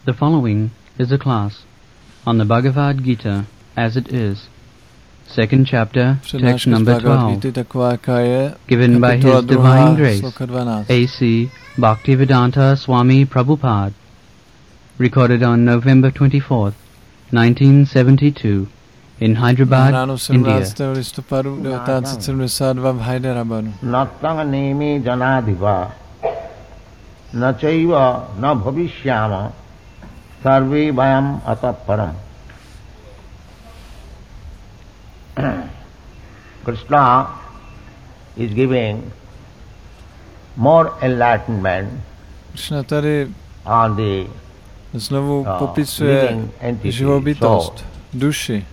The following is a class on the Bhagavad Gita as it is, second chapter, text number 12, given by His Divine Grace, A.C. Bhaktivedanta Swami Prabhupada, recorded on November 24th, 1972, in Hyderabad, India. listopadu 1972 v Hyderabadu. Nattanga neme janadiva na chaiva na bhavishyama sarve vayam ataparam. Krishna is giving more enlightenment Krishna tady on the znovu popisuje živobytost, duši.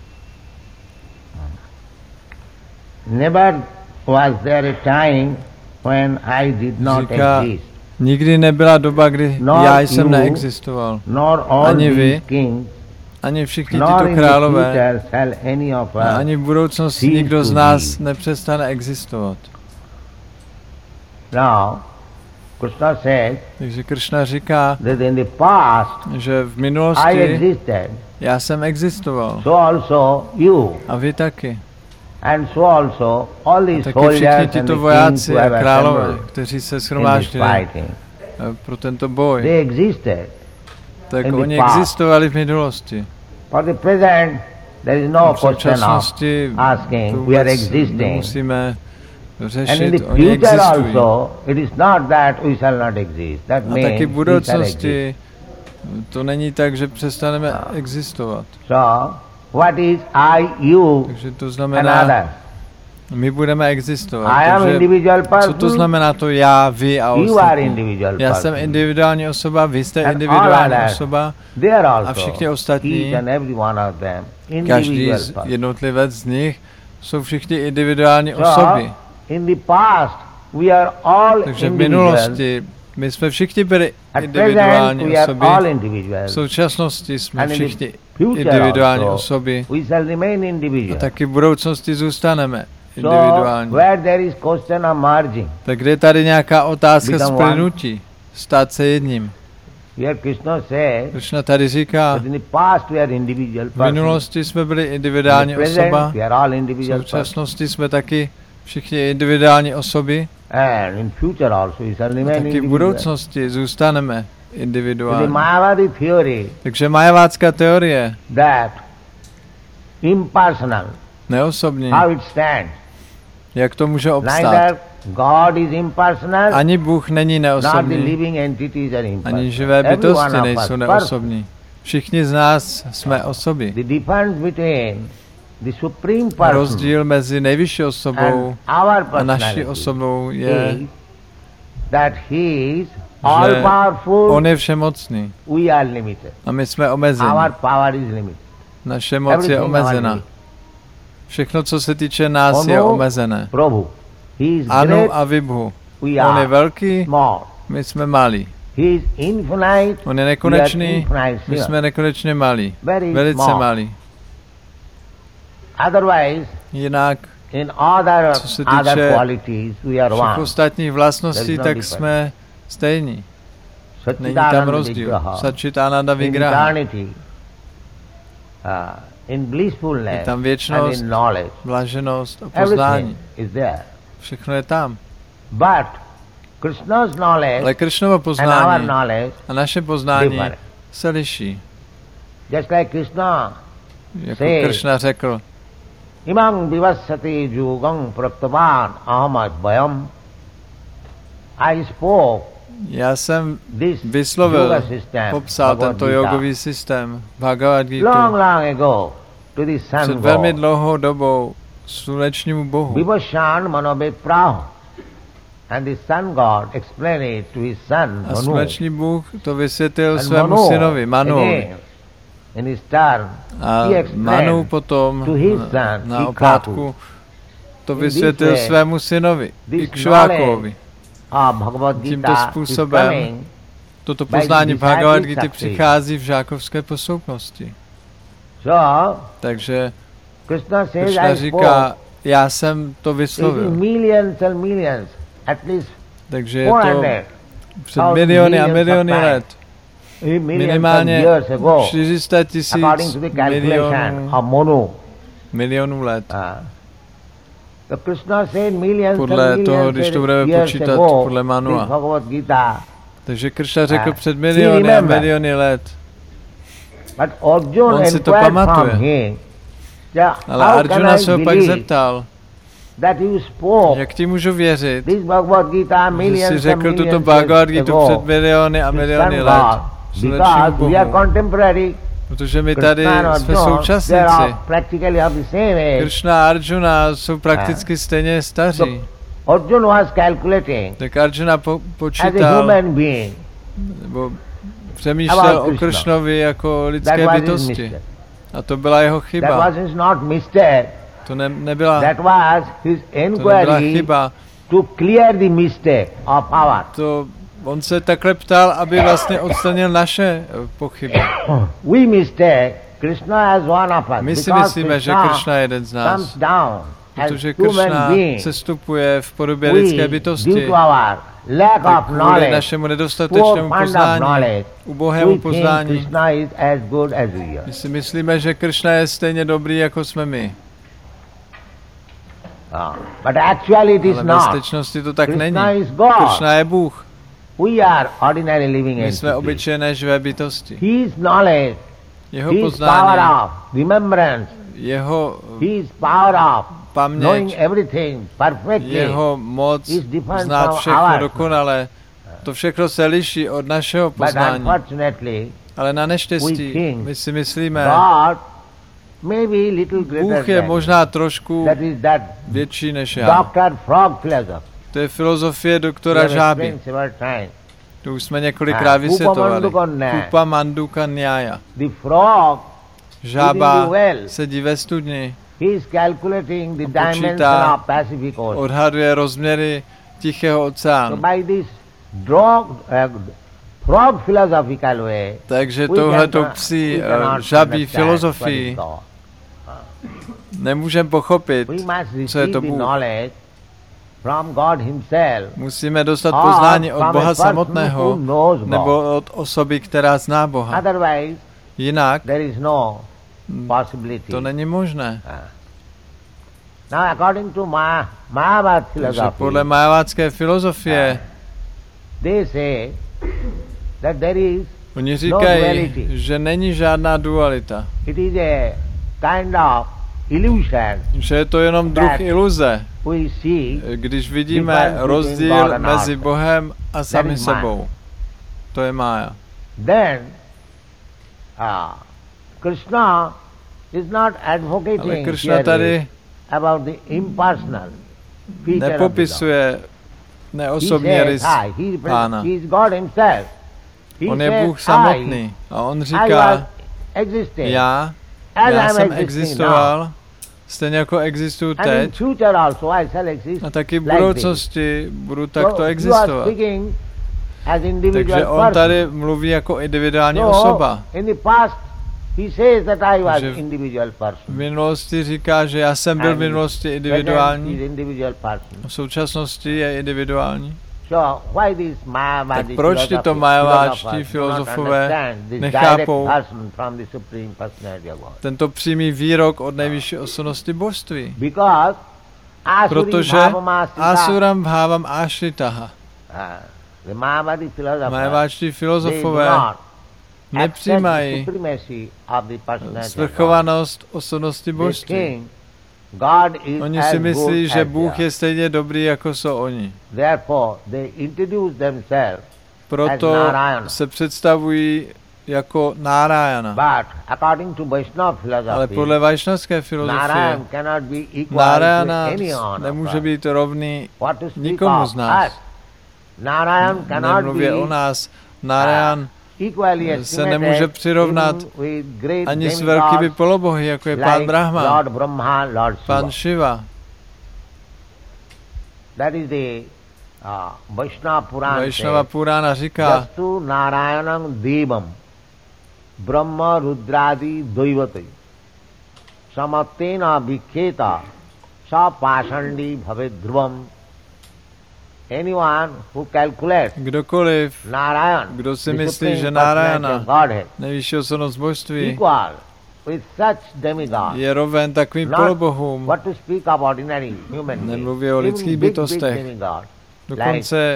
Never was there a time when I did not exist. Nikdy nebyla doba, kdy já jsem neexistoval. Ani vy, ani všichni tyto králové, a ani v budoucnosti nikdo z nás nepřestane existovat. Takže Krishna říká, že v minulosti já jsem existoval. A vy taky. A taky všichni tyto vojáci a králové, kteří se shromáždili pro tento boj, tak oni existovali v minulosti. V současnosti vůbec nemusíme řešit, oni existují. A taky v budoucnosti to není tak, že přestaneme existovat. Takže to znamená, my budeme existovat. Takže co to znamená to já, vy a ostatní? Já jsem individuální osoba, vy jste individuální osoba a všichni ostatní, každý jednotlivec z nich, jsou všichni individuální osoby. Takže v minulosti my jsme všichni byli individuální osoby, v současnosti jsme všichni individuální osoby a taky v budoucnosti zůstaneme individuální. Tak kde je tady nějaká otázka splynutí, stát se jedním? Krishna tady říká, v minulosti jsme byli individuální osoba, v současnosti jsme taky všichni individuální osoby, a taky v budoucnosti zůstaneme individuální. Takže majavácká teorie, neosobní, jak to může obstát? Ani Bůh není neosobní, ani živé bytosti nejsou neosobní. Všichni z nás jsme osoby. Rozdíl mezi nejvyšší osobou a naší osobou je, že on je všemocný a my jsme omezení. Naše moc je omezena. Všechno, co se týče nás, je omezené. Anu a Vibhu. On je velký, my jsme malí. On je nekonečný, my jsme nekonečně malí. Velice malí. Jinak, co se týče všech ostatních vlastností, tak jsme stejní. Není tam rozdíl. Satchitananda Vigraha. Je tam věčnost, blaženost a poznání. Všechno je tam. Ale Krishnovo poznání a naše poznání se liší. Jako Krishna řekl, Imam vivasati yugam praktavan aham advayam. I spoke. Já jsem vyslovil, popsal tento jogový systém Bhagavad Gita před velmi dlouhou dobou slunečnímu bohu. A sluneční bůh to vysvětlil svému synovi Manuovi. A Manu potom na oplátku to vysvětlil svému synovi Ikšvákovi. Tímto způsobem toto poznání Bhagavad Gita přichází v žákovské posloupnosti. Takže Krishna říká, já jsem to vyslovil. Takže je to před miliony a miliony let. minimálně 400 000 milionů let. Podle toho, když to budeme počítat podle Manua. Takže Kršna řekl před miliony a miliony let. On si to pamatuje. Ale Arjuna se ho pak zeptal, jak ti můžu věřit, že jsi řekl tuto Bhagavad Gita před miliony a miliony let. Protože my tady jsme současníci. Kršna a Arjuna jsou prakticky stejně staří. Tak Arjuna počítal, nebo přemýšlel o Kršnovi jako lidské bytosti. A to byla jeho chyba. To nebyla chyba. On se takhle ptal, aby vlastně odstranil naše pochyby. My si myslíme, že Kršna je jeden z nás. Protože Kršna sestupuje v podobě lidské bytosti. Kvůli našemu nedostatečnému poznání, ubohému poznání. My si myslíme, že Kršna je stejně dobrý, jako jsme my. Ale ve skutečnosti to tak není. Kršna je Bůh. My jsme obyčejné živé bytosti. Jeho poznání, jeho paměť, jeho moc znát všechno dokonale, to všechno se liší od našeho poznání. Ale na neštěstí my si myslíme, Bůh je možná trošku větší než já. To je filozofie doktora Žáby. To už jsme několikrát vysvětlovali. Kupa Manduka Nyaya. Žába sedí ve studni, počítá, odhaduje rozměry Tichého oceánu. Takže touhletou psí žabí filozofii nemůžeme pochopit, co je to Bůh. Musíme dostat poznání od Boha samotného, nebo od osoby, která zná Boha. Jinak to není možné. Takže podle majavátské filozofie oni říkají, že není žádná dualita. Že je to jenom druh iluze, když vidíme rozdíl mezi Bohem a sami sebou. To je mája. Ale Kršna tady nepopisuje neosobní rys Pána. On je Bůh samotný a on říká, já jsem existoval, stejně jako existuju teď, a taky v budoucnosti budu takto existovat. Takže on tady mluví jako individuální osoba. V minulosti říká, že já jsem byl v minulosti individuální, v současnosti je individuální. Tak proč tyto majaváčtí filozofové nechápou tento přímý výrok od nejvyšší osobnosti božství? Protože asuram bhavam ashritaha. Majaváčtí filozofové nepřijímají svrchovanost osobnosti božství. Oni si myslí, že Bůh je stejně dobrý, jako jsou oni. Proto se představují jako Narayana. Ale podle vajšnavské filozofie Narayana nemůže být rovný nikomu z nás. Nemluvě o nás. Narayan se nemůže přirovnat ani s velkými polobohy, jako je Pán Brahma, Pán Shiva. Vaishnava Purana říká, Brahma Rudradi Dvaivati Samattena Vikheta Sa Pasandi Bhavet Dhruvam Kdokoliv, kdo si myslí, že Narayana, nejvyšší osobnost božství, je roven takovým polobohům, nemluví o lidských bytostech, dokonce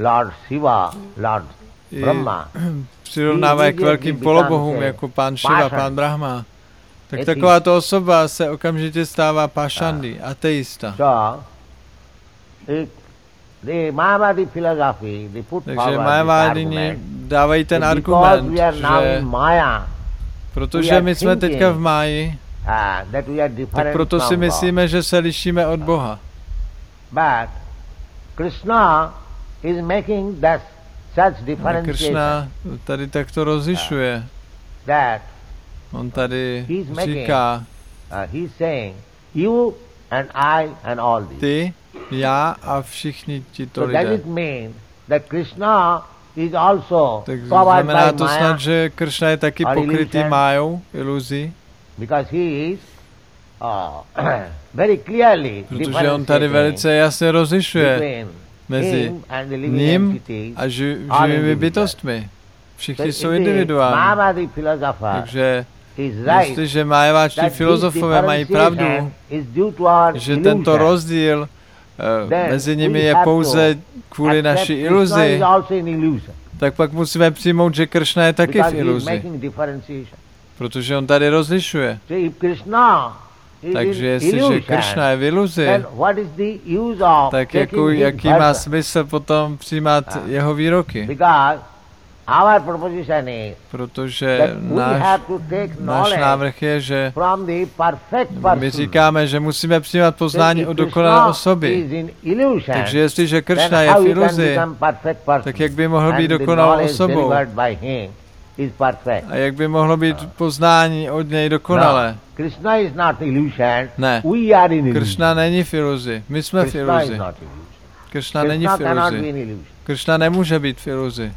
přirovnávají k velkým polobohům, jako pán Šiva, pán Brahma, tak takováto osoba se okamžitě stává pašandy, ateista. Takže Mayavadini dávají ten argument, že protože my jsme teďka v máji, tak proto si myslíme, že se lišíme od Boha. Krishna tady takto rozlišuje. On tady říká, ty, já a všichni tito lidé. Tak znamená to snad, že Kršna je taky pokrytý májou, iluzí? Protože on tady velice jasně rozlišuje mezi ním a živými bytostmi. Všichni jsou individuální. Takže jestliže májaváčtí filozofové mají pravdu, že tento rozdíl mezi nimi je pouze kvůli naší iluzi, tak pak musíme přijmout, že Kršna je taky v iluzi. Protože on tady rozlišuje. Takže jestliže Kršna je v iluzi, tak jaký má smysl potom přijímat jeho výroky? Protože náš návrh je, že my říkáme, že musíme přijímat poznání od dokonalé osoby. Takže jestliže Kršna je v iluzi, tak jak by mohl být dokonalou osobou? A jak by mohlo být poznání od něj dokonalé? Ne, Kršna není v iluzi. My jsme v iluzi. Kršna není v iluzi. Kršna nemůže být v iluzi.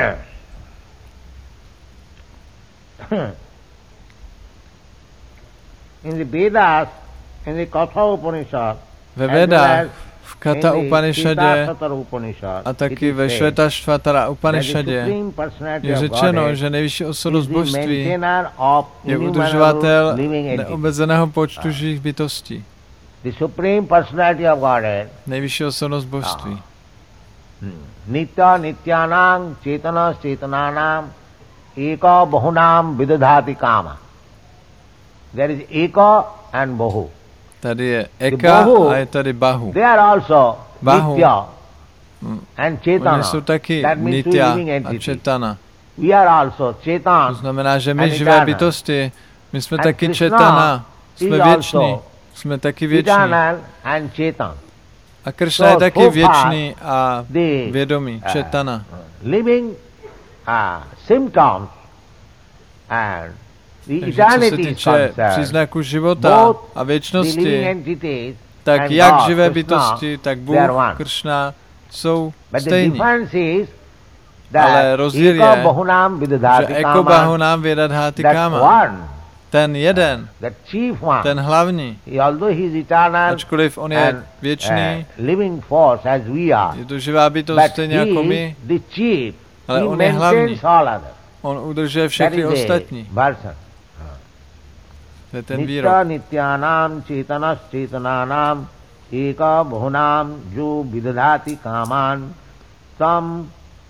Ve Vedách, v Katha Upanishadě a taky ve Švetašvatara Upanishadě je řečeno, že nejvyšší osobnost božství je udržovatel neomezeného počtu živých bytostí. Nejvyšší osobnost božství. Nitya nityanam cetana cetananam eka bahunam vidadhati kama. There is eka and bahu. Tady je eka a je tady bahu. They are also nitya and cetana. Oni jsou taky nitya a cetana. We are also cetan. To znamená, že my živé bytosti, my jsme taky cetana, jsme věční, jsme taky věční. A Kršna je taky věčný a vědomý, cetana. Takže co se týče příznaků života a věčnosti, tak jak živé bytosti, tak Bůh, Kršna jsou stejní. Ale rozdíl je, že Eko Bahunam Vidadhati Kama, ten jeden, ten hlavní, ačkoliv on je věčný, je to živá bytost stejně jako my, ale on je hlavní. On udržuje všechny ostatní. To je ten výrok. Nityanam cetanas cetananam eka bahunam jo vidadhati kaman tam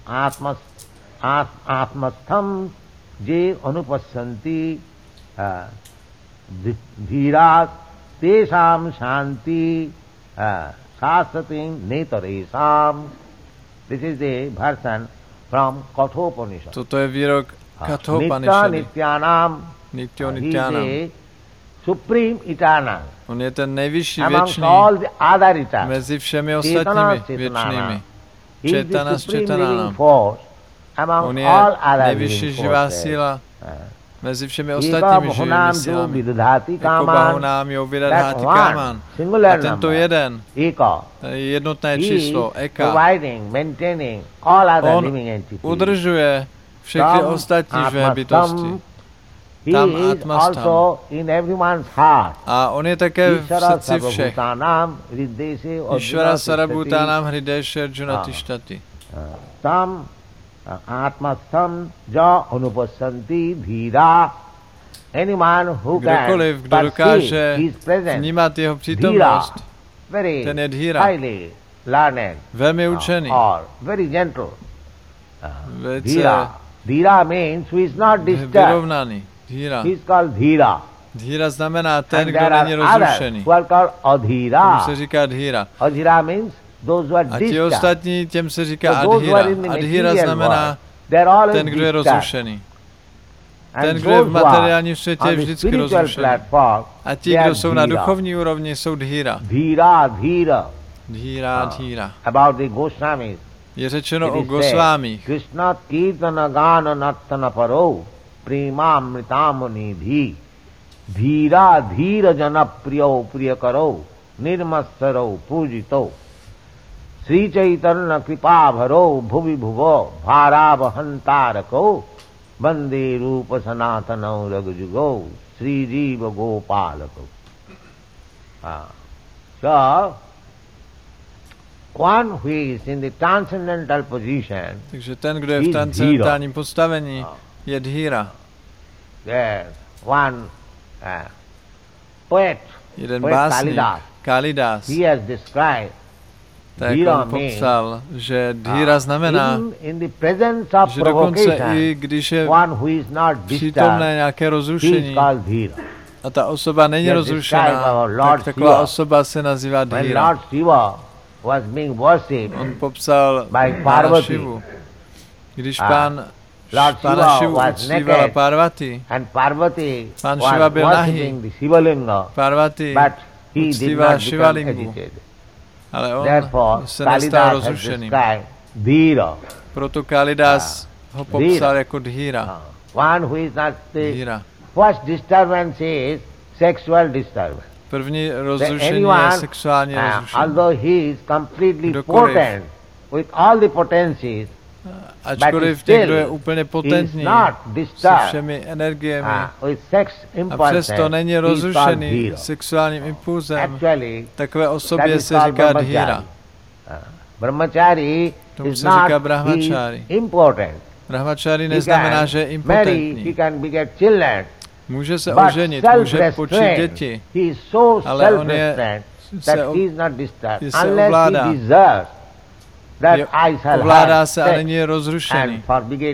atmastham je anupassanti dhīrāt tēsām shanti sāsatim netarēsām. This is the version from Kathopanishad. Toto je výrok Kathopanishady. Nityanam, Nityo Nityanam. he is the supreme eternal. On je ten nejvyšší věčný mezi všemi ostatními věčnými. Četana s Četanánam. On je nejvyšší živá síla mezi všemi ostatními živými silami. Eko Bahunam jo Vidadhati Kaman. A tento jeden, jednotné číslo, Eka, on udržuje všechny ostatní živé bytosti. tam Atmastham. A on je také v srdci všech. Ishvara Sarabhutanam Hridesha Arjuna Tishtati. Tam Atmastham ja anupassanti dhira. Kdokoliv, kdo dokáže vnímat jeho přítomnost, ten je dhira, velmi učený, vyrovnaný. Dhira. Dhira znamená ten, kdo není rozrušený. Tomu se říká dhira. A ti ostatní, těm se říká adhira. Adhira znamená ten, kdo je rozrušený. Ten, kdo je v materiálním světě, je vždycky rozrušený. A ti, kdo jsou na duchovní úrovni, jsou dhira. Dhira. Je řečeno o Gosvámích. Krishna kirtana gana nattana parou primamritamuni dhira dhira jana priyau priyakarou nirmasarou pujitou Sri Chaitanya kripa bharou bhuvi bhuvo bharavahantarakau Bande Rupa Sanatanau Ragujugau Sri Jiva Gopalakau. So, one who is in the transcendental position, takže ten, kdo je v transcendentálním postavení, je dhira. Yes, one poet, jeden básník, Kalidas, he has described tak on popsal, že dhira znamená, že dokonce i když je přítomné nějaké rozrušení a ta osoba není rozrušená, tak taková osoba se nazývá dhira. On popsal Pána Šivu. Když Pána Šivu uctívala Parvati, Pán Šiva byl nahý, Parvati uctívala Šivalingu. Ale on se nestal rozrušeným. Proto Kalidas ho popsal jako dhira. Dhira. První rozrušení je sexuální rozrušení. Kdokoliv, ačkoliv někdo je úplně potentní se všemi energiemi a přesto není rozrušený sexuálním impulzem, takové osobě se říká dhira. Tomu se říká brahmachari. Brahmachari neznamená, že je impotentní. Může se oženit, může počít děti, ale on se ovládá. Ovládá se a není rozrušený.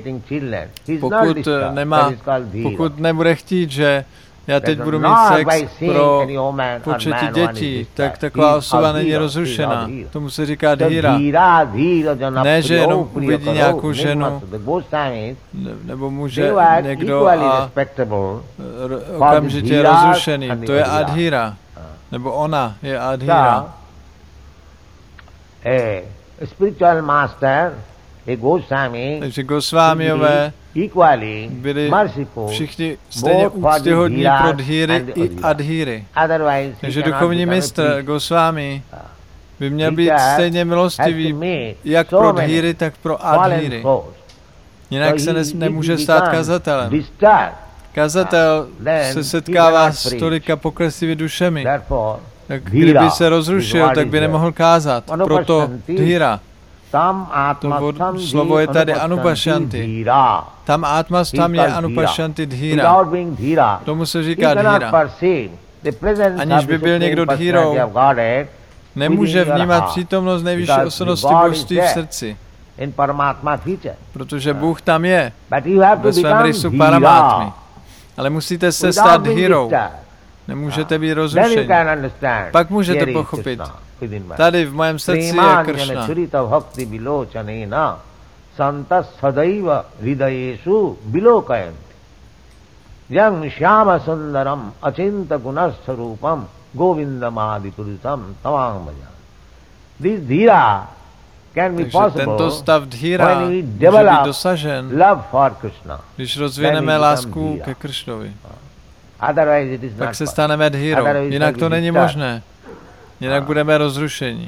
Pokud nebude chtít, že já teď budu mít sex pro početí dětí, tak taková osoba není rozrušená. Tomu se říká dhira. Ne, že jenom uvidí nějakou ženu nebo muže někdo a okamžitě je rozrušený. To je adhira. Nebo ona je adhira. Spiritual master, a Goswami, takže Gosvámiové byli všichni stejně úctyhodní pro dhíry i adhíry. Takže duchovní mistr Gosvámi by měl být stejně milostivý jak pro dhíry, tak pro adhíry. Jinak se nemůže stát kazatelem. Kazatel se setkává s tolika poklesivými dušemi. Tak kdyby se rozrušil, tak by nemohl kázat. Proto dhíra. To slovo je tady anupašanti. Tam atmastham je anupašanti dhíra. Tomu se říká dhíra. Aniž by byl někdo dhírou, nemůže vnímat přítomnost nejvyšší osobnosti božství v srdci. Protože Bůh tam je, ve svém rysu paramátmy. Ale musíte se stát dhírou. Nemůžete být rozrušení. Pak můžete pochopit. Tady v mém srdci je Kršna. Takže tento stav dhíra může být dosažen, když rozvineme lásku ke Kršnovi. Tak se staneme dhírou. Jinak to není možné. Jinak budeme rozrušeni.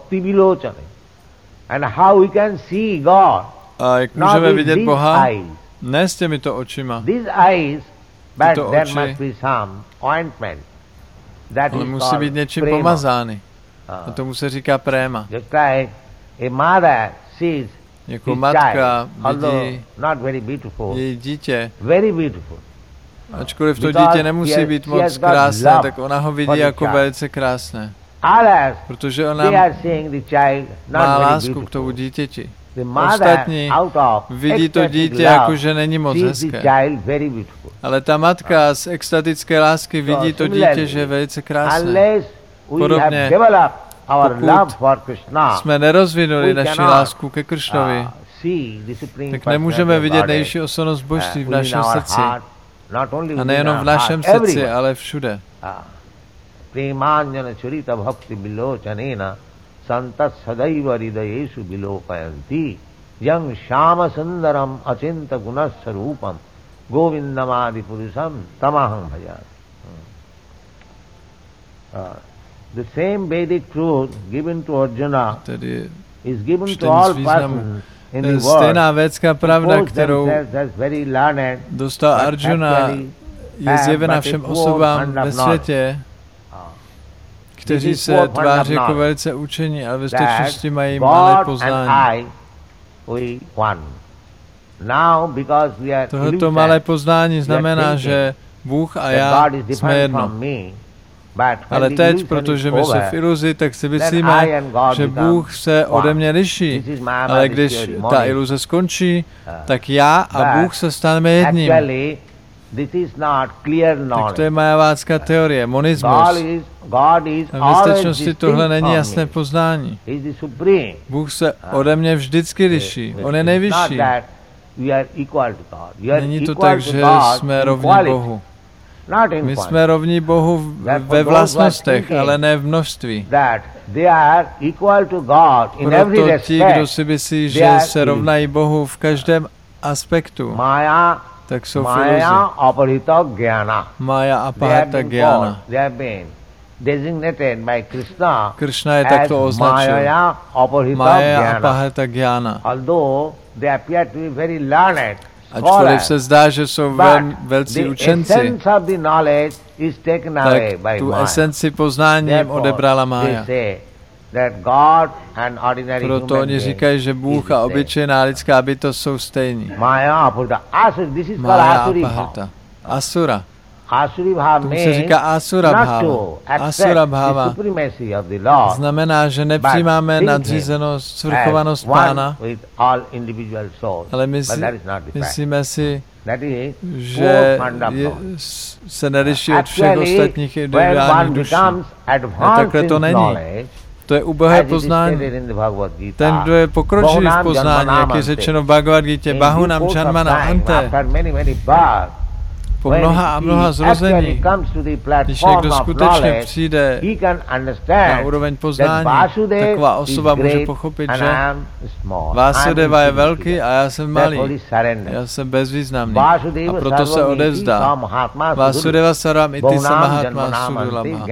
A jak můžeme vidět Boha? Ne s těmito očima. These eyes, but there must be some ointment. Ale musí být něčím pomazány. A tomu se říká préma. Just like a mother sees jako matka vidí její dítě. Very beautiful. Ačkoliv to dítě nemusí být moc krásné, tak ona ho vidí jako velice krásné. Protože ona má lásku k tomu dítěti. Ostatní vidí to dítě jako, že není moc hezké. Ale ta matka z extatické lásky vidí to dítě, že je velice krásné. Podobně, pokud jsme nerozvinuli naši lásku ke Kršnovi, tak nemůžeme vidět nejvyšší osobnost božství v našem srdci. A nejenom v našem srdci, ale všude. Premanjana charita bhakti bilocanena santat sadaiva hridayesu bilokayanti yang shama sundaram achinta gunasarupam govindamadi purusam tamaham bhajan. The same Vedic truth given to Arjuna is given to all persons in the world. Stejná védská pravda, kterou dostal Arjuna, je zjevena všem osobám ve světě, kteří se tváří jako velice učení, ale ve skutečnosti mají malé poznání. Tohoto malé poznání znamená, že Bůh a já jsme jedno. Ale teď, protože my jsme v iluzi, tak si myslíme, že Bůh se ode mě liší. Ale když ta iluze skončí, tak já a Bůh se staneme jedním. Tak to je majavácká teorie, monismus. A v skutečnosti tohle není jasné poznání. Bůh se ode mě vždycky liší. On je nejvyšší. Není to tak, že jsme rovní Bohu. My jsme rovní Bohu ve vlastnostech, ale ne v množství. Proto ti, kdo si myslí, že se rovnají Bohu v každém aspektu, tak jsou v iluzi. Maya apahata gyana. Krishna je takto označen. Maya apahata gyana. Ačkoliv se zdá, že jsou velcí učenci, tak tu esenci poznání jim odebrala Mája. Proto oni říkají, že Bůh a obyčejná lidská bytost jsou stejní. Maya apahata. Asura. Tomu se říká asura bhava. Asura bhava znamená, že nepřijímáme nadřízenost, svrchovanost Pána, ale myslíme si, že se neliší od všech ostatních individuálních duší. A takhle to není. To je ubohé poznání. Ten, kdo je pokročilý v poznání, jak je řečeno v Bhagavad Gita, Bahunam Janmana Ante, po mnoha a mnoha zrození, když někdo skutečně přijde na úroveň poznání, taková osoba může pochopit, že Vásudeva je velký a já jsem malý, já jsem bezvýznamný a proto se odevzdá. Vásudeva saram iti samahatma sudulabha.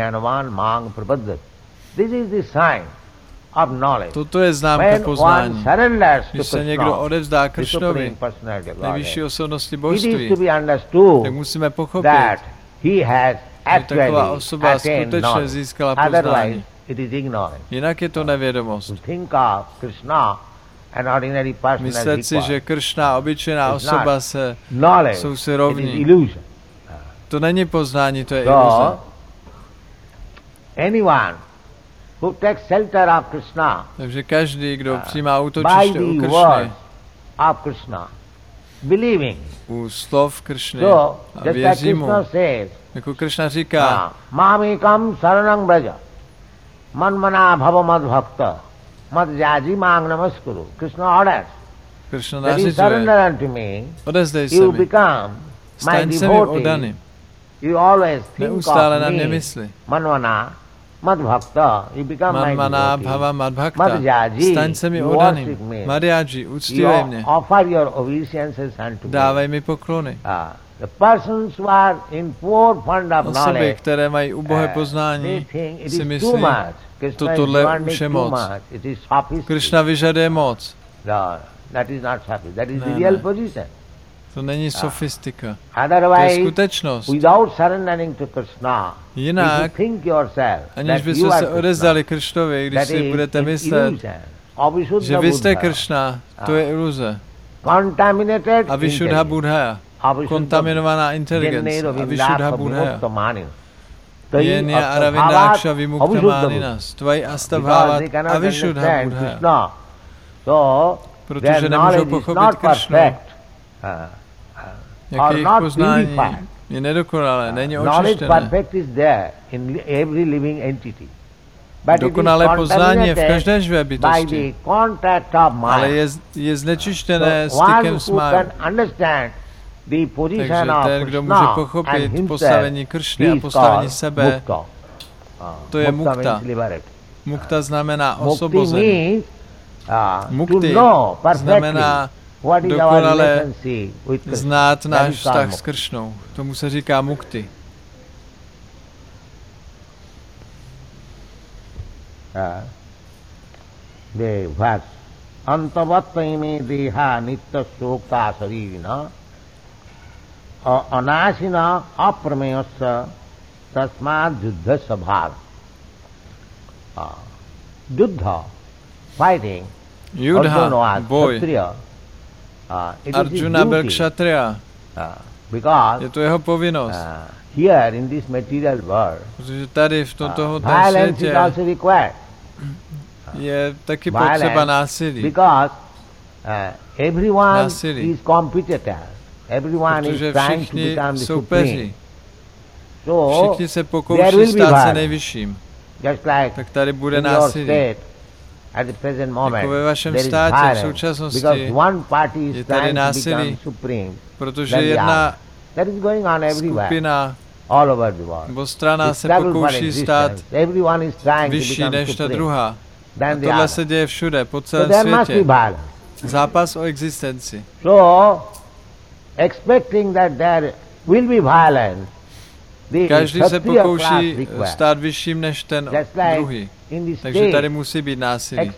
Toto je známka poznání. Když se někdo odevzdá Kršnovi, nejvyšší osobnosti božství, tak musíme pochopit, že taková osoba skutečně získala poznání. Jinak je to nevědomost. Myslet si, že Kršna, obyčejná osoba, jsou si rovní. To není poznání, to je iluze. Who takes shelter of Krishna, takže každý, kdo přijímá útočiště u Kršny, believing, u slov Kršny a věří mu, jako Kršna říká, Mamikam saranang braja, manmana bhava mad bhakta, mad jaji mang namaskuru. Krishna orders, Kršna that you surrender unto me, you become my devotee. You always think of me, manmana, Madbhakta, you become my devotee. Bhava Madbhakta. Staň se mi odaným. Madhyaji, uctívej mě. Offer your obeisances unto me. Dávej mi poklony. The persons who are in poor fund of knowledge, osoby, které mají ubohé poznání, si myslí, tohle už je moc. Kršna vyžaduje moc. That is not sufficient. That is the real position. To není sofistika. To je skutečnost. Jinak, aniž byste se odezdali Kršnovi, když si budete myslet, že vy jste Kršna, to je iluze. A Vyšudha Buddha, kontaminovaná inteligence, a Vyšudha Buddha. Jenya Aravindákša Vimuktamaninas, Tvaji Astavhávat a Vyšudha Buddha. Protože nemůžou pochopit Kršnu. Jak jejich poznání je nedokonalé, není očištěné. Dokonalé poznání je v každé živé bytosti, ale je znečištěné stykem s májou. Takže ten, kdo může pochopit postavení Kršny a postavení sebe, to je mukta. Mukta znamená osvobození. Mukti znamená dokonale znát náš vztah s Kršnou. Tomu se říká mukti. Antavattayime deha nitya shokta saririna anashina aprameyasya tasmad juddha sabhar. Juddha, fighting. Juddha, boj. Arjuna byl kshatriya. Je to jeho povinnost. Here in this material world, protože tady v tomto světě je taky potřeba násilí. Because everyone is competitor. Everyone is trying to become the supreme. Všichni se pokouší stát se nejvyšším. Tak tady bude násilí. Jako ve vašem státě v současnosti je tady násilí, protože jedna skupina nebo strana se pokouší stát vyšší než ta druhá. A tohle se děje všude, po celém světě. Zápas o existenci. Každý se pokouší stát vyšším než ten druhý. Takže tady musí být násilí.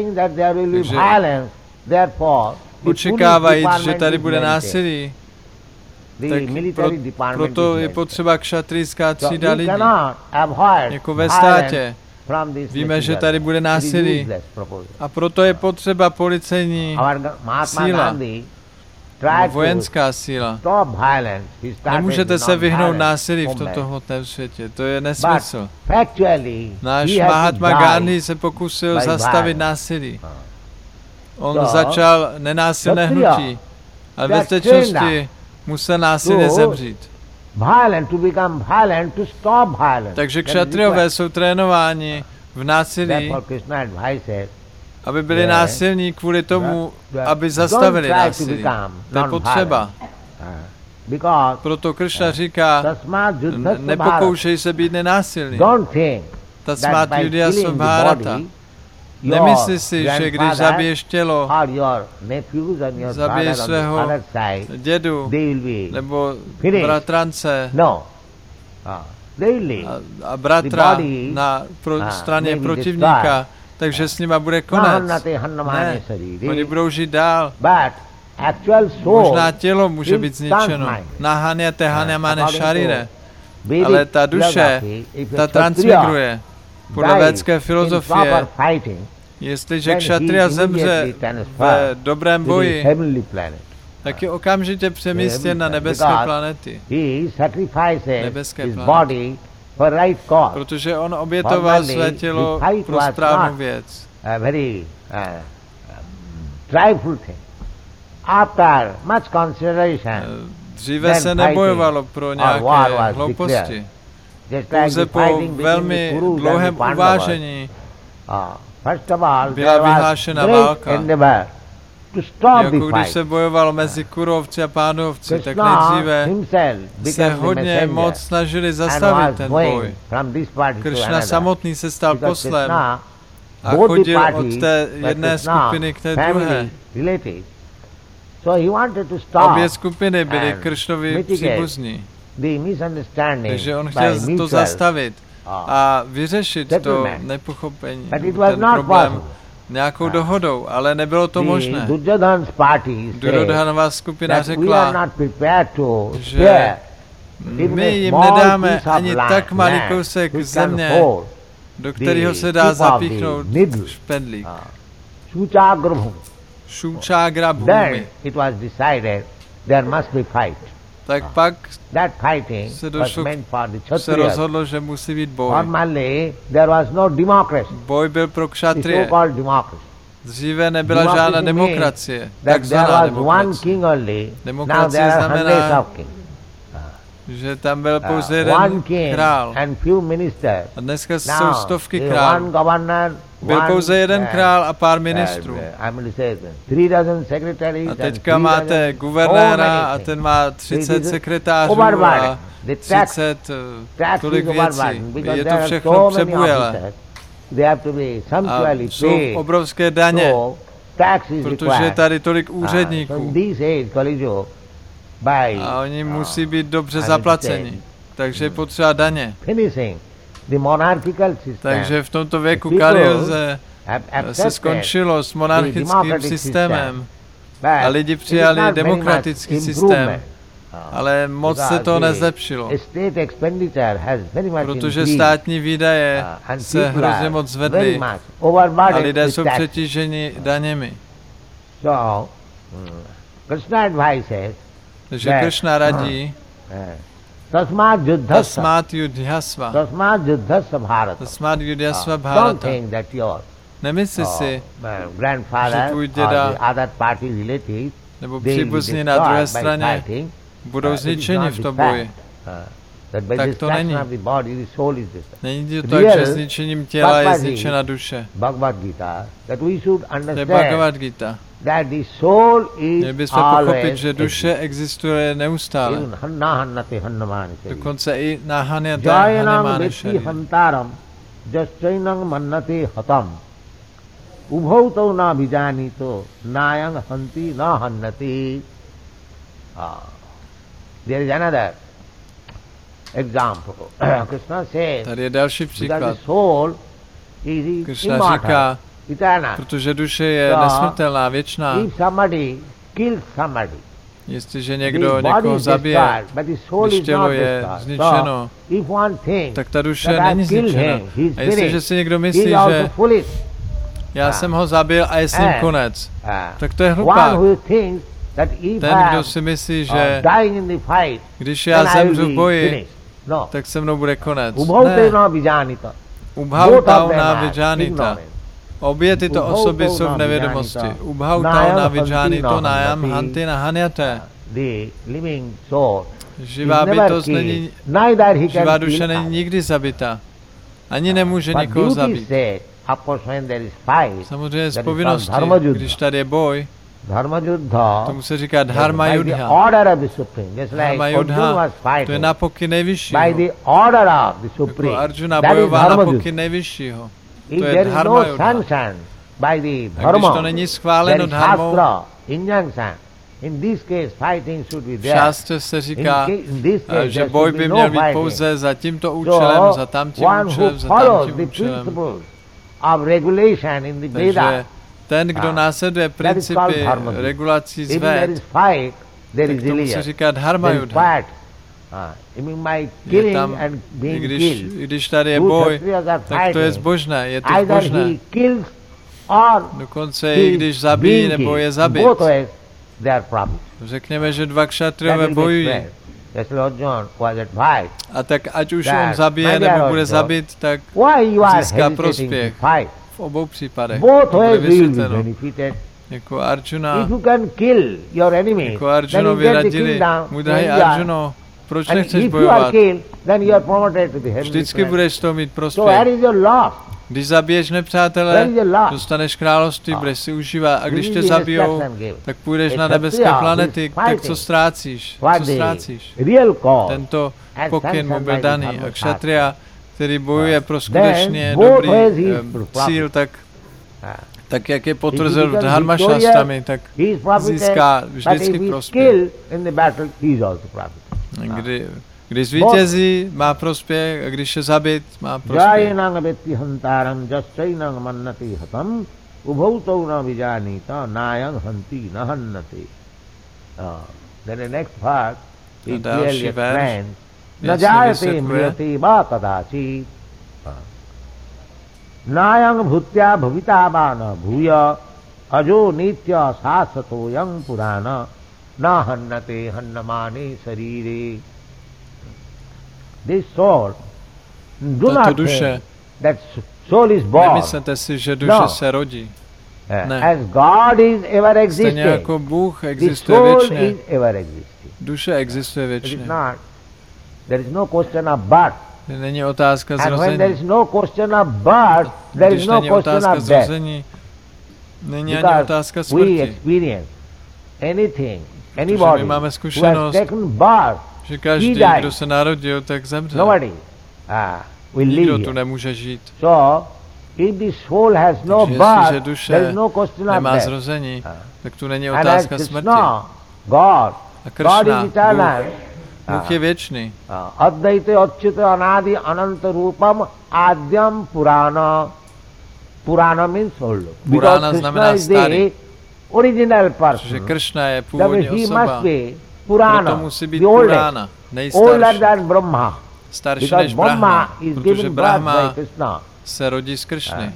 Takže očekávají, že tady bude násilí, tak proto je potřeba kšatrijská třída lidí. Jako ve státě. Víme, že tady bude násilí a proto je potřeba policejní síla, vojenská síla. Nemůžete se vyhnout násilí v tomto hmotném světě, to je nesmysl. Náš Mahatma Gandhi se pokusil zastavit násilí. On začal nenásilné hnutí, ale ve skutečnosti musel násilně zemřít. Takže kšatriové jsou trénováni v násilí, aby byli násilní kvůli tomu, aby zastavili násilí. To je potřeba. Proto Kršna říká, nepokoušej se být nenásilný. Tasmát Judhya Svabhárata. Nemyslí si, že když zabiješ tělo, zabiješ svého dědu nebo bratrance a bratra na straně protivníka, takže s nima bude konec. Ne, oni budou žít dál. Možná tělo může být zničeno. Nahanya tehanya mane sharire. Ale ta duše, ta transmigruje. Podle védské filozofie, jestliže kšatriya zemře v dobrém boji, tak je okamžitě přemístěn na nebeské planety. Protože on obětoval své tělo pro správnou věc. Dříve se nebojovalo pro nějaké hlouposti. Pouze po velmi dlouhém uvážení byla vyhlášena válka. Jako když se bojovalo mezi Kurovci a Pándovci, tak nejdříve se hodně moc snažili zastavit ten boj. Kršna samotný se stal poslem a chodil od té jedné skupiny k té druhé. Obě skupiny byly Kršnovi příbuzní. Takže on chtěl to zastavit a vyřešit to nepochopení, ten problém nějakou dohodou, ale nebylo to možné. Duryodhanova skupina řekla, že my jim nedáme ani tak malý kousek země, do kterého se dá zapíchnout špendlík. Šučágra bhumi. Tak pak se rozhodlo, že musí být boj. Boj byl pro kšatrie. Dříve nebyla žádná demokracie, takzvaná demokracie. Demokracie znamená, že tam byl pouze jeden král. A dneska jsou stovky králů. Byl pouze jeden král a pár ministrů. A teďka máte guvernéra a ten má 30 sekretářů a 30 tolik věcí. Je to všechno přebujelé. A jsou obrovské daně, protože je tady tolik úředníků. A oni musí být dobře zaplaceni. Takže je potřeba daně. Takže v tomto věku Kali-juze se skončilo s monarchickým systémem a lidi přijali demokratický systém, ale moc se to nezlepšilo, protože státní výdaje se hrozně moc zvedly a lidé jsou přetíženi daněmi. Takže Krishna radí, Tasmát yudhyasva bharata. Nemysli si, že tvůj děda nebo příbuzní na druhé straně budou zničeni v tom boji. Tak to není. Není to tak, že zničením těla je zničena duše. To je Bhagavad Gita. Měli bychom pochopit, že duše existuje neustále. Dokonce i na Hanemánešari. Tady je další příklad. Krishna říká, protože duše je nesmrtelná, věčná. Jestliže někdo někoho zabije, když tělo je zničeno, tak ta duše není zničena. A jestliže si někdo myslí, že já jsem ho zabil a je s ním konec, tak to je hlupák. Ten, kdo si myslí, že když já zemřu v boji, tak se mnou bude konec. Ne. Ubhautauna vidžánita. Obě tyto osoby jsou v nevědomosti. Ubhautauna vidžánito nájam hanty nahanyate. Živá bytost není, živá duše není nikdy zabita. Ani nemůže nikoho zabít. Samozřejmě z povinnosti, když tady je boj, tomu se říká dharma yudha. Dharma yudha, to je na pokyn nejvyššího. Jako Arjuna bojoval na pokyn nejvyššího. To je dharma yudha. A když to není schváleno dharmou, v šástře se říká, že boj by měl být pouze za tímto účelem, za tamtím účelem, za tamtím účelem. Takže ten, kdo následuje principy regulací z Véd, tak tomu se říká dharma yudha. Je tam, i když tady je boj, tak to je zbožné, je to zbožné. Dokonce i když zabíjí nebo je zabit. Řekněme, že dva kšatriové bojují. A tak ať už on zabije nebo bude zabit, tak získá prospěch. V obou případech. To bude vysvětleno. Jako Arjuna, jako Arjunovi radili, můj drahý Arjuno, proč nechceš bojovat? Vždycky budeš z toho mít prospěch. Když zabiješ nepřátele, dostaneš království, budeš si užívat. A když tě zabijou, tak půjdeš na nebeské planety, tak co ztrácíš? Co ztrácíš? Tento pokyn mu byl daný. A kšatria, který bojuje pro skutečně dobrý cíl, tak jak je potvrzil v Dharma šastrami, tak získá vždycky prospěch. Když zvítězí, má prospěch, a když je zabit, má prospěch. ubhautau na vijanita nayang hanti nahannate. Then the next part, he clearly explains, na jayate mriyate va kadachi. Nayang bhutya bhavita va na bhuya ajo nitya sasato yang purana na hannate hannamane sarire. This soul, do not think that soul is born. Nemyslete si, že duše se rodí. Ne. As God is ever existing, stejně jako Bůh existuje věčně, duše existuje věčně. There is no question of birth. Není otázka zrození. And when there is no question of birth, there is no question of death. Není ani otázka smrti. We experience anything, anybody who has taken birth, že každý, kdo se narodil, tak zemře. Nobody will live. Nikdo tu nemůže žít. So, if the soul has no birth, there is no question of nemá death. Zrození, tak tu není otázka smrti. God is eternal. Bůh je věčný. Advaita achyuta anadi ananta rupam adyam purana. Purana means old. Purana znamená starý. Original person. Protože Kršna je původní osoba. Purana, proto musí být Purana, older than Brahma. Starší než Brahma, protože Brahma se rodí z Kršny.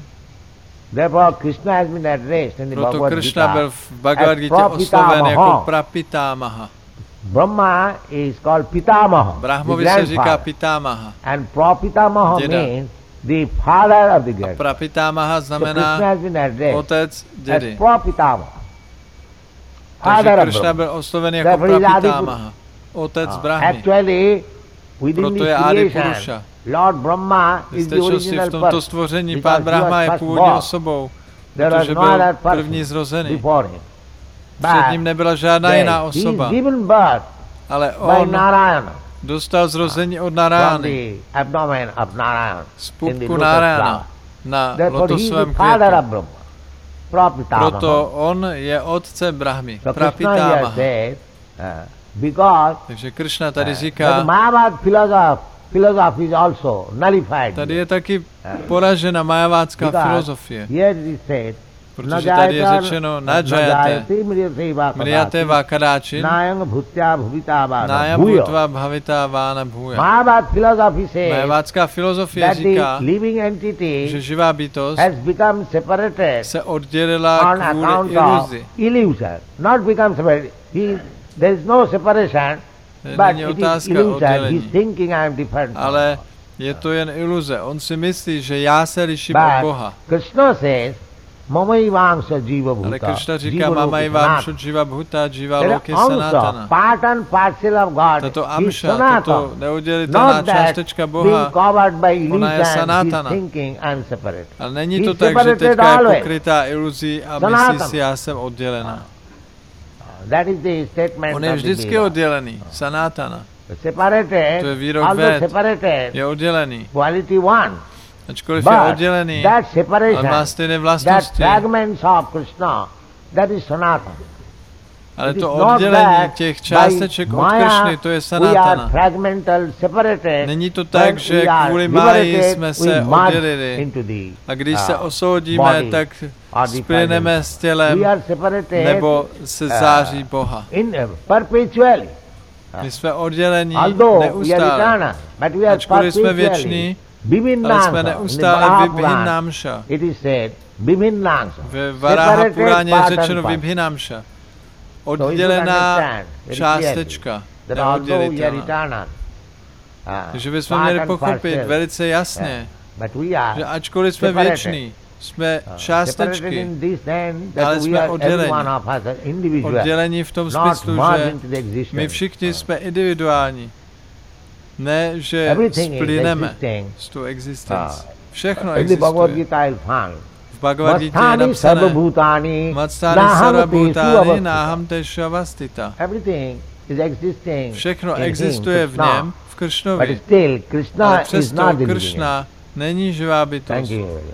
Proto Kršna byl v Bhagavad Gita osloven jako Prapitámaha. Brahma is called Pitamaha. Brahmovi se říká Pitamaha. And Prapitamaha means the father of the great. A Prapitámaha znamená otec dědy. Takže Kršna byl osloven jako Prapitámaha, otec Brahmy. Proto je Adi Purusha. V skutečnosti v tomto stvoření Pán Brahma je původní osobou, protože byl první zrozený. Před ním nebyla žádná jiná osoba, ale on dostal zrození od Narayany, z pupku Narayana na lotosovém květu. Proto on je otcem Brahmy, Prapitámaha. Takže Kršna tady říká, tady je taky poražena majavácká filozofie. Protože tady je řečeno najayate mriyate va kadačin nayam bhutva bhavita vana bhuya. Majavácká filozofie říká, že živá bytost se oddělila kvůli iluzi. There is no separation, but it is illusion. He is thinking I am different. Ale je to jen iluze. On si myslí, že já se liším od Boha. Krishna says, Mamaivangsha jiva bhuta. Ale Krishna říká, Mamaivangsha jiva bhuta, jiva loke sanatana. Part and parcel of God. Tato amša, tato neoddělitelná částečka Boha, ona je sanatana. Ale není to tak, že teďka je pokrytá iluzí a myslí si, já jsem oddělená. On je vždycky oddělený, sanatana. To je výrok Ved, je oddělený. Ačkoliv je oddělený, ale má stejné vlastnosti. Ale to oddělení těch částeček od Kršny, to je sanatana. Není to tak, že kvůli máji jsme se oddělili. A když se osvobodíme, tak splyneme s tělem, nebo se září Boha. My jsme odděleni neustále. Ačkoliv jsme věční, ale jsme neustále vibhinamša. Ve Varaha Puráně je řečeno vibhinamša. Oddělená částečka, neoddělitelná. Takže bychom měli pochopit velice jasně, že ačkoliv jsme věční, jsme částečky, ale jsme oddělení. Oddělení v tom smyslu, že my všichni jsme individuální. Ne, že splyneme s tou existencí. Všechno existuje. V Bhagavad Gita je napsané Matstáni sarvabhutani náham tešavastita. Všechno existuje v něm, v Kršnovi. Ale přesto Kršna není živá bytost.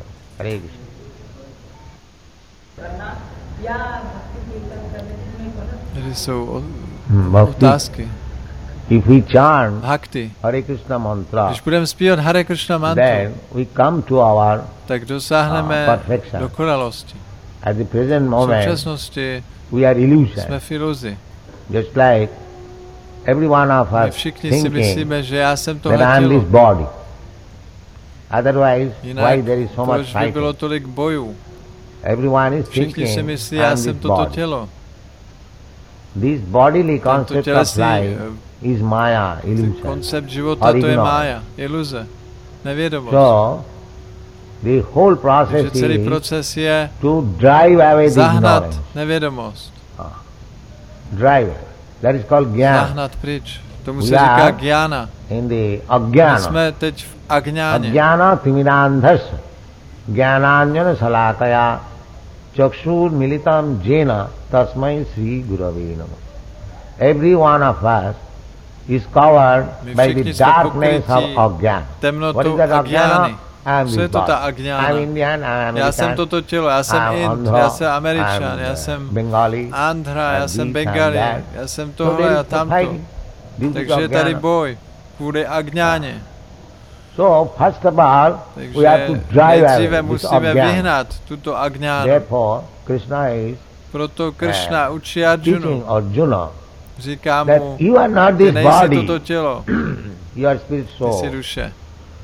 Tady jsou otázky. If we chant Bhakti, Hare Krishna mantra, když budeme zpívat Hare Krishna mantru, then we come to our tak dosáhneme perfection. dokonalosti. At the present moment, v současnosti we are illusion. jsme v iluzi. Just like every one of My us všichni si myslíme, že já jsem that tohle I am tělo. this body. Otherwise, Jinak, why there is so much proč by fighting? bylo tolik bojů? Everyone is Všichni thinking, si myslí, I já am jsem this toto body. tělo. This bodily Tento concept of tělesný life is Maya, illusion. koncept života, to je Original. mája, iluze, nevědomost. So, the whole process Takže celý is proces je to drive away the zahnat ignorance. nevědomost. Drive. That is called jnana. Zahnat pryč. Tomu se We říká are gyána. in the My ajnana. jsme teď v agňáně. Ajnana timirandhas jnananjana salakaya chakshur militam jena tasmai sri gurave namah. Every one of us is covered My by všichni the jsme darkness of pokryti ajnana. What is temnotou that agňány. ajnana? I am Co je this to ta body. agňána? I am Indian, I am Já jsem American, toto tělo, já jsem I am Ind, Andhra, já jsem I Američan, am já jsem Bengali, Andhra, já and jsem this and Bengali, that. já jsem So there tohle a is tamto. fighting. This is Takže je tady ajnana. boj kvůli agňáně. So first of all, we have to Takže drive away nejdříve this musíme ajnana. vyhnat tuto agňánu. Therefore, Krishna is Proto Krishna učí Arjunu. teaching Arjuna Říká that mu, you are not ty this nejsi body, toto tělo, you are spirit ty soul. jsi duše.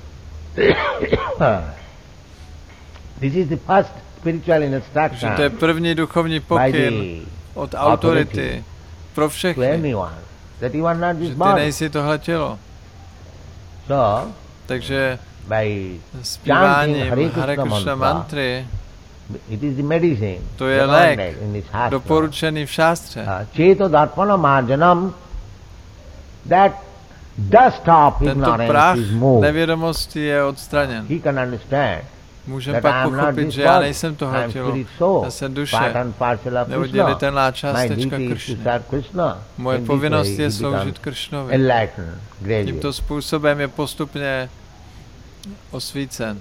This is the first spiritual Že to je instruction první duchovní by pokyn the od autority pro to všechny, anyone, that you are not že this ty body. nejsi tohle tělo. So, Takže by zpíváním chanting Hare Krishna mantra, mantry, it is the medicine to je recommended lék, in this shastra. doporučený v šástře. Cheto darpana marjanam, that dust of Tento ignorance prach is moved. nevědomosti je odstraněn. He can understand Můžeme that I pak am not pochopit, this že já body. nejsem I tohle am tělo, spirit soul, já jsem duše, part and parcel of Krishna. neoddělitelná My částečka duty is to Krishny. serve Krishna. Moje In this povinnost way je he sloužit becomes Krishnovi. enlightened gradually. Tímto způsobem je postupně osvícen.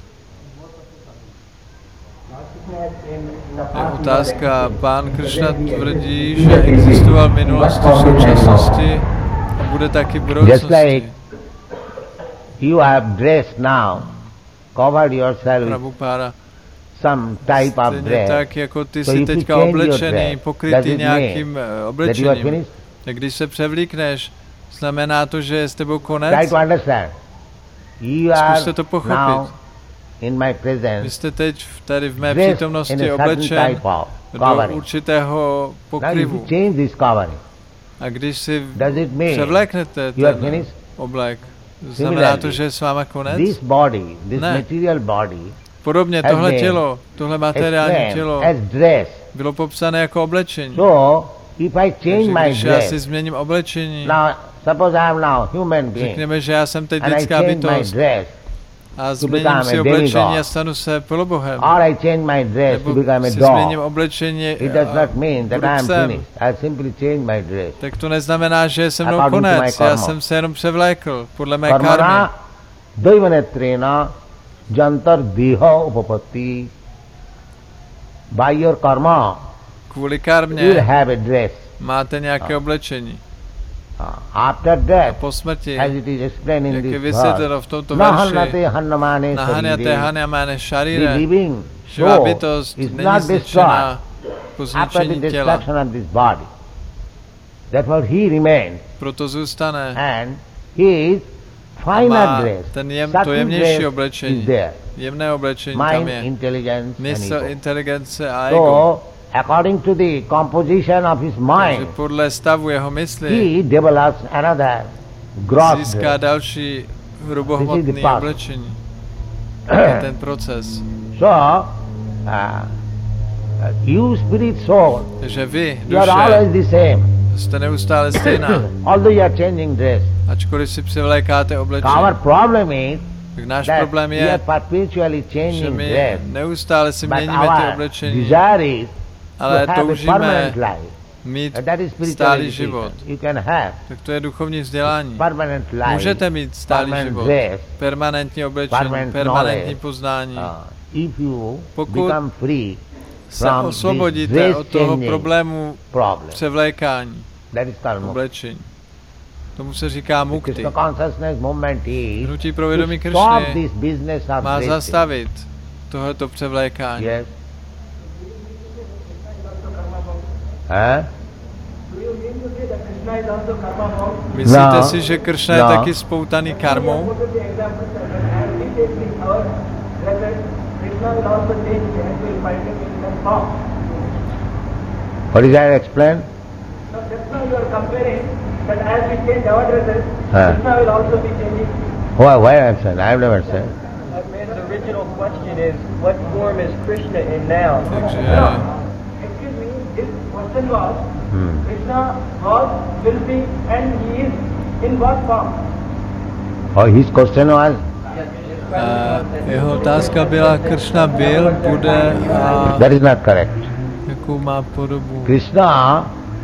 Je otázka, pán Krishna tvrdí, že existoval v minulosti, v současnosti a bude taky v Just budoucnosti. like you have dressed now, covered yourself with Prabhupáda. some type of Stejně dress. tak, jako ty So jsi if you teďka change your oblečený, dress, does pokrytý it nějakým that you are oblečením. finished? Tak když se převlíkneš, znamená to, že je s tebou Try konec? to understand. You are Zkuste to pochopit. now in my Vy presence jste teď tady v mé dressed in přítomnosti a certain oblečen type of do covering. určitého Now if you pokryvu. change this covering, A když si does it mean převléknete you are ten finished? oblek, znamená to, že je s váma konec? This body, this Ne. material body, Podobně has tohle been tělo, tohle materiální explained tělo as dress. bylo popsané jako oblečení. So, if I change Takže my když já si dress, změním oblečení, now suppose I am now human being, řekněme, že já jsem teď and I lidská change my bytost dress, a become změním a si oblečení demigod. a stanu se polobohem. or I change my dress to Nebo become a si změním dog, oblečení it does a not mean that budu I am psem. finished. I simply change my dress. Tak to neznamená, že je se mnou According to my konec. Já karma. jsem se jenom převlékl podle mé karmy. Karmana daivanetrena jantar deha upapatti. By your karma, Kvůli you will karmě have a dress. máte nějaké oblečení. After A death, po smrti, as it is explained in jak je this vysvětleno verse, v tomto verši, nahannate hannamane nahaняте sarire. haняmáne The šarire, living živá soul bytost is není not destroyed zničená po after the zničení těla. destruction of this body. Therefore he remains, Proto zůstane and his a finer má dress, to subtle jemnější dress oblečení. is there. Jemné oblečení tam Mind, je. intelligence, and Mysl, ego. inteligence a ego. So, according to the composition of his Takže mind, podle stavu jeho mysli he develops another gross získá dress. další This is hrubohmotný the path. oblečení. To je ten proces. So, you spirit soul, Takže vy, you are always duše, the same. jste neustále stejná. Although you are changing dress. Ačkoliv si převlékáte oblečení. Our problem is Tak náš that problém we are je, perpetually že changing my dress. neustále si But měníme ty our oblečení, desire is to ale have a toužíme permanent life. mít And that is spiritual stálý education. život. You can have Tak to je duchovní vzdělání. permanent life, Můžete mít stálý permanent život, dress, permanentní oblečení, permanent permanentní knowledge. poznání. If you Pokud become free Se from this osvobodíte dress od toho changing problému problem, převlékání, that is karma. oblečení. Tomu se říká mukti. Krishna consciousness movement is Hnutí pro vědomí to stop Krishny this business of má dressing. zastavit tohleto převlékání. Yes. Myslíte si, že Kršna je taky spoutaný karmou? What is that explain? No, just now you are comparing that as we change our dresses, Krishna will also be changing. Why I said? I have never said. The original question is, what form is Krishna in now? No. Excuse me, his question was, Krishna was, will be, and he is in what form? Oh, his question was? Jeho otázka byla, Krishna byl, bude a... That is not correct. Jakou má podobu? Krishna,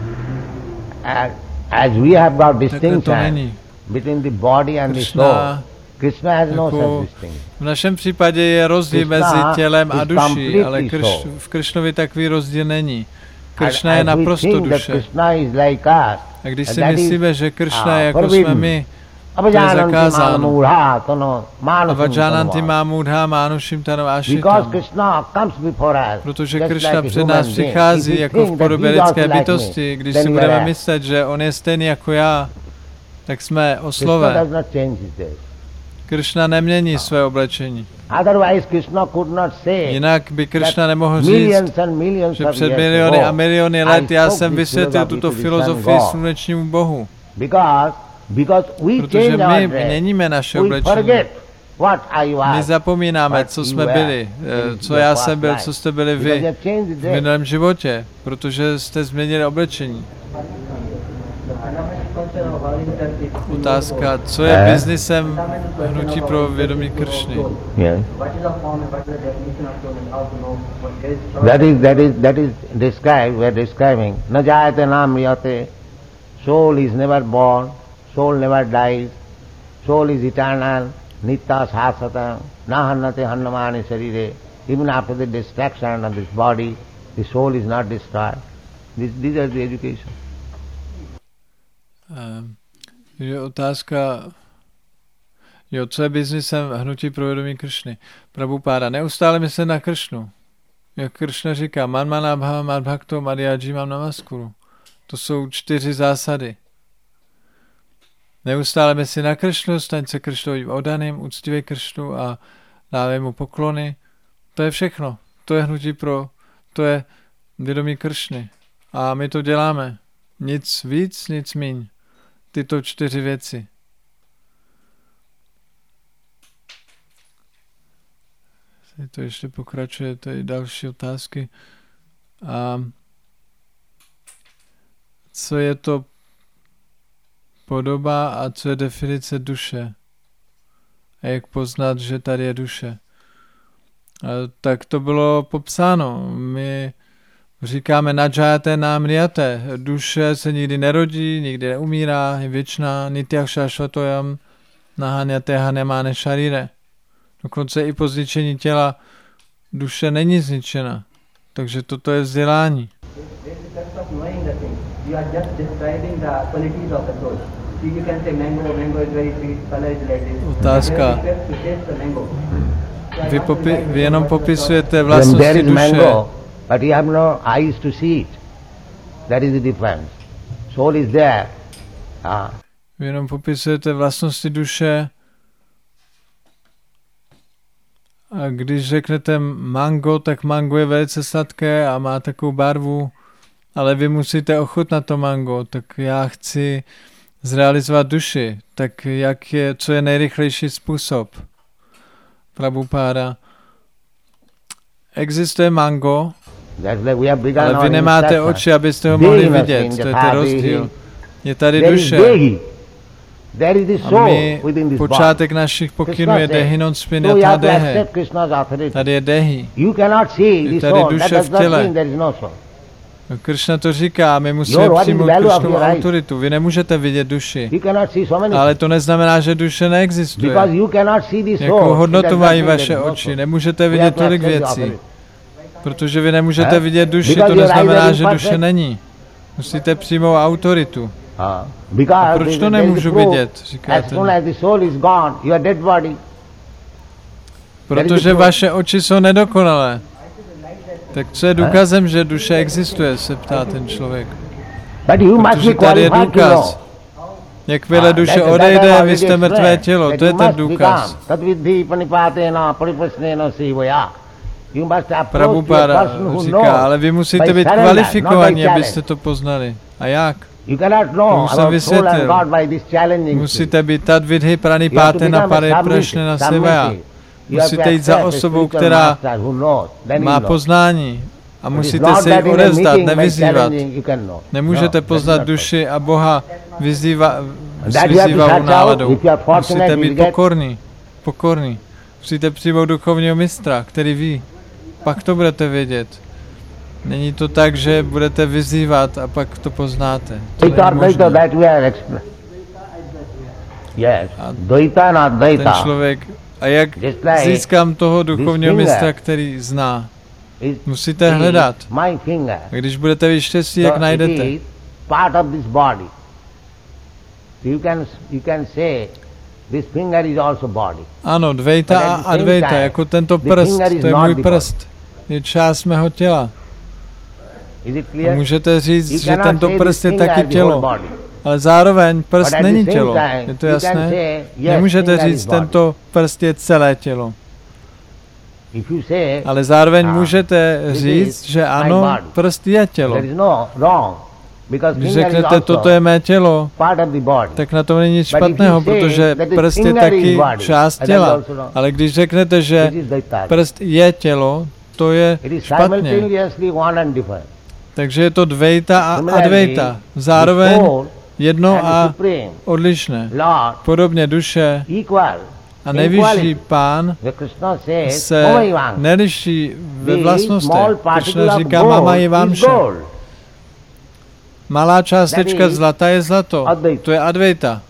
as we have got distinction between the body and the soul, Krishna has no such distinction. V našem případě je rozdíl mezi tělem a duší, ale v Krishnovi takový rozdíl není. Krishna je naprosto duše. A když si myslíme, že Krishna je jako jsme my, to je zakázáno. Avajananti mamudha manushim tanovášitam. Protože Krishna před nás přichází jako v podobě lidské bytosti. Když si budeme myslet, že on je stejný jako já, tak jsme oslové. Krishna nemění své oblečení. Jinak by Krishna nemohl říct, že před miliony a miliony let já jsem vysvětlil tuto filozofii slunečnímu bohu. Protože my měníme naše oblečení. My zapomínáme, co jsme byli, co já jsem byl, co jste byli vy v minulém životě, protože jste změnili oblečení. Otázka, co je biznisem hnutí pro vědomí Kršny? That is described, we are describing. Na jayate na mriyate. Soul is never born, soul never dies, soul is eternal, nitya sasata, na hannate hannamani sarire. Even after the destruction of this body, the soul is not destroyed. These are the education. Je otázka, co je biznisem hnutí pro vědomí Kršny. Prabhupáda, neustále myslet na Kršnu. Jak Kršna říká, manmana bhava madbhakto madhyaji mam namaskuru. To jsou 4 zásady. Neustále myslet na Kršnu, staň se Kršnovým oddaným, uctívej Kršnu a dávej mu poklony. To je všechno. To je hnutí to je vědomí Kršny. A my to děláme. Nic víc, nic míň. Tyto 4 věci. To ještě pokračuje, tady další otázky. A co je to podoba a co je definice duše? A jak poznat, že tady je duše? A tak to bylo popsáno. My říkáme nadžáte námriate. Duše se nikdy nerodí, nikdy neumírá, je věčná, nityah šašvatojam, nahanyate hanemane šarire. Dokonce i po zničení těla duše není zničena. Takže toto je vzdělání. Otázka. Vy jenom popisujete vlastnosti duše. But you have no eyes to see it. That is the difference. Soul is there. Vy jenom popisujete vlastnosti duše. A když řeknete mango, tak mango je velice sladké a má takovou barvu, ale vy musíte ochutnat to mango, tak já chci zrealizovat duši. Tak co je nejrychlejší způsob? Prabhupáda. Existuje mango, ale vy nemáte oči, abyste ho mohli vidět. To je ten rozdíl. Je tady duše. A my, počátek našich pokynů je dehinon spinata dehe. Tady je dehi. Je tady duše v těle. Kršna to říká, my musíme přijmout Kršnovu autoritu. Vy nemůžete vidět duši. Ale to neznamená, že duše neexistuje. Jakou hodnotu mají vaše oči? Nemůžete vidět tolik věcí. Protože vy nemůžete vidět duši, to neznamená, že duše není. Musíte přijmout autoritu. A proč to nemůžu vidět, říkáte? Protože vaše oči jsou nedokonalé. Tak co je důkazem, že duše existuje, se ptá ten člověk. Protože tady je důkaz. Jakmile duše odejde, vy jste mrtvé tělo, to je ten důkaz. Prabhupada říká, ale vy musíte být kvalifikovaní, abyste to poznali. A jak? To už jsem vysvětlil. Musíte být tadvidhi pranipátena pare prašna sevaya. Musíte jít za osobou, která má poznání. A musíte se jí odevzdat, nevyzývat. Nemůžete poznat duši a Boha s vyzývavou náladou. Musíte být pokorný. Musíte přijmout duchovního mistra, který ví. Pak to budete vědět. Není to tak, že budete vyzývat a pak to poznáte. To ten člověk, a jak získám toho duchovního mistra, který zná? Musíte hledat. A když budete být štěstí, jak najdete. Ano, dvejta a advejta, jako tento prst, to je můj prst. Je část mého těla. A můžete říct, že tento prst je taky tělo. Ale zároveň prst není tělo. Je to jasné? Nemůžete říct, tento prst je celé tělo. Ale zároveň můžete říct, že ano, prst je tělo. Když řeknete, toto je mé tělo, tak na tom není nic špatného, protože prst je taky část těla. Ale když řeknete, že prst je tělo, to je špatně. Takže je to dvejta a advejta. Zároveň jedno a odlišné. Podobně duše a nejvyšší pán se neliší ve vlastnostech. Krishna říká, mama je vámše. Malá částečka zlata je zlato. To je advejta.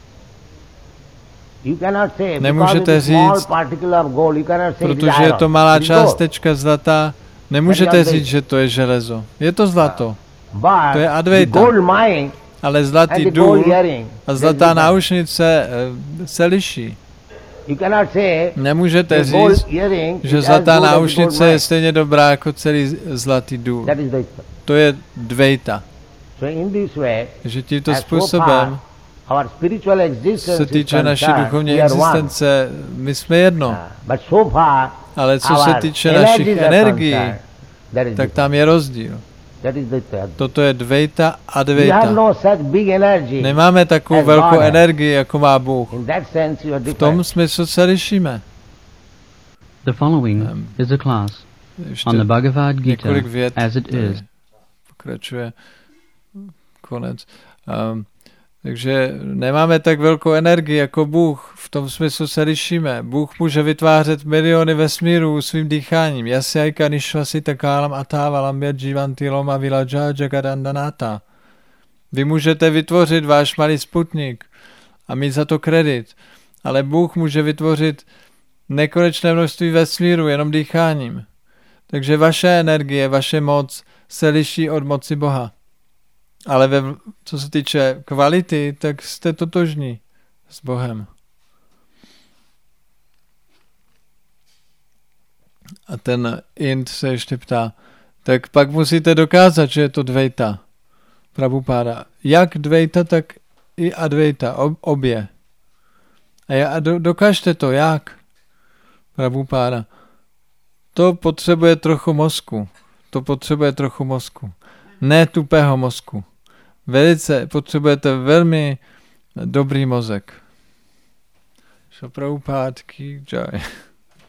Nemůžete říct, protože je to malá částečka zlata, nemůžete říct, že to je železo. Je to zlato. To je advejta. Ale zlatý důl a zlatá náušnice se liší. Nemůžete říct, že zlatá náušnice je stejně dobrá jako celý zlatý důl. To je dvejta. Že tímto způsobem se týče naší duchovní existence, my jsme jedno. Ale co se týče našich energií, tak tam je rozdíl. Toto je dvejta a dvejta. Nemáme takovou velkou energii, jako má Bůh. V tom smyslu se lišíme. The following is a class on the Bhagavad Gita as it is. Pokračuje konec. Takže nemáme tak velkou energii jako Bůh, v tom smyslu se lišíme. Bůh může vytvářet miliony vesmírů svým dýcháním. Jasyaika nishvasita kálam atávalam yadjivanti loma vilaja jagadandanata. Vy můžete vytvořit váš malý sputnik a mít za to kredit, ale Bůh může vytvořit nekonečné množství vesmírů jenom dýcháním. Takže vaše energie, vaše moc se liší od moci Boha. Ale co se týče kvality, tak jste totožní s Bohem. A ten Ind se ještě ptá, tak pak musíte dokázat, že je to dvejta. Prabhupáda. Jak dvejta, tak i advejta, obě. A dokážte to, jak? Prabhupáda. To potřebuje trochu mozku. Ne tupého mozku. Potřebujete velmi dobrý mozek. Prabhupád ki jai.